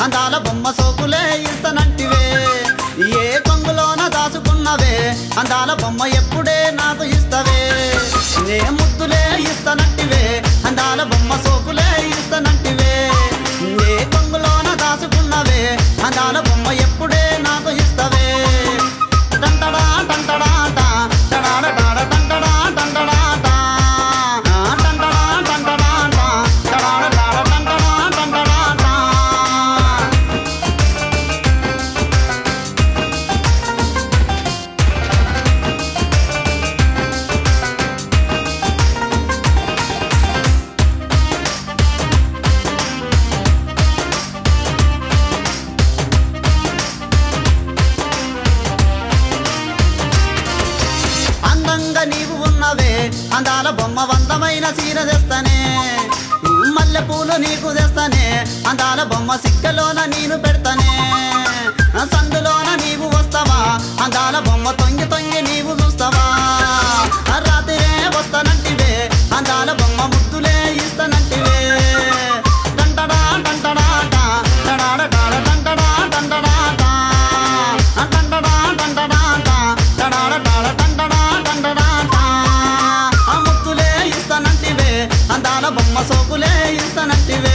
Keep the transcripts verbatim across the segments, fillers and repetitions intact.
అందాల బొమ్మ సోకులే ఇస్తనంటివే ఏ కొంగులోన దాచుకున్నవే అందాల బొమ్మ ఎప్పుడే నాకు ఇస్తవే నే ముద్దులే ఇస్తనంటివే అందాల బొమ్మ సోకులే ఇస్తనంటివే ఏ కొంగులోన దాచుకున్నవే అందాల బొమ్మ ఎప్పుడే నాకు ఇస్తవే టంటడా టంటడా టడాడ టాడ టంటడా టంటడా టంటడా టంటడా టడాడ టాడ టంటడా టంటడా నీవు ఉన్నవే అందాల బొమ్మ వందమైన సీర తెస్తానే మల్లె పూలు నీకు తెస్తానే అందాల బొమ్మ సిక్కలోన నేను పెడతానే సందులోన నీవు వస్తావా అందాల బొమ్మ తొంగి తొంగి నీవు చూస్తావా రాత్రే వస్తానంటివే అందాల బొమ్మ ముద్దులే ఇస్తానంటివే టంటడా టంటడా టడాడ టాడ టంటడా టంటడా టంటడా టంటడా టడాడ టాడ టంటడా టంటడా ముద్దులే ఇస్తానంటివే అందాల బొమ్మ సోకులే ఇస్తానంటివే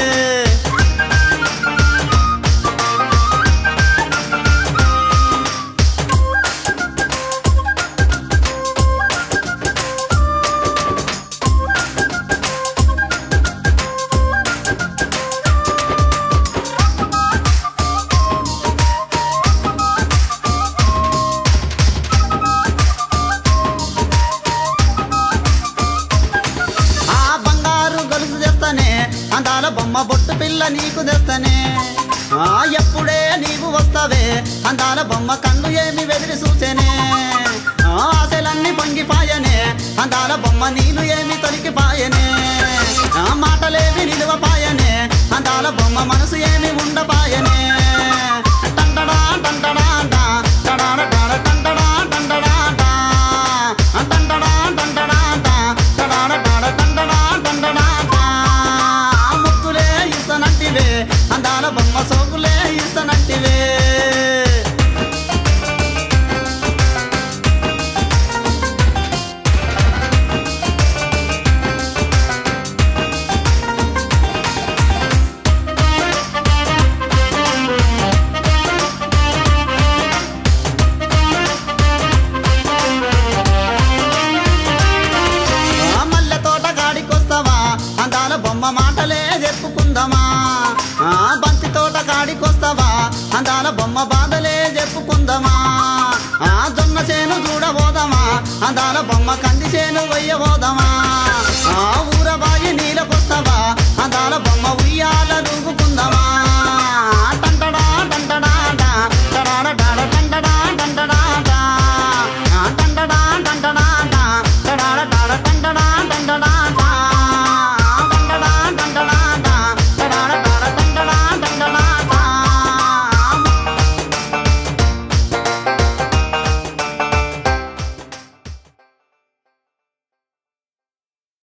అందాల బొమ్మ బొట్టు పిల్ల నీకు తెస్తానే ఎప్పుడే నీవు వస్తావే అందాల బొమ్మ కన్ను ఏమి వెదిరి చూసేనే ఆశలన్నీ పొంగిపాయనే అందాల బొమ్మ నీళ్ళు ఏమి తొలికిపాయనే మాటలేమి నిలువపాయనే అందాల బొమ్మ మనసు ఏమి ఉండపాయనే టంటడా టంటడా టడాడ టాడ టంటడా టంటడా టంటడా టంటడా టడాడ టాడ టంటడా టంటడా ఇస్తానంటివే అందాల బొమ్మ సోకులే ఇస్తానంటివే మల్లె తోట గాడికొస్తావా అందాల బొమ్మ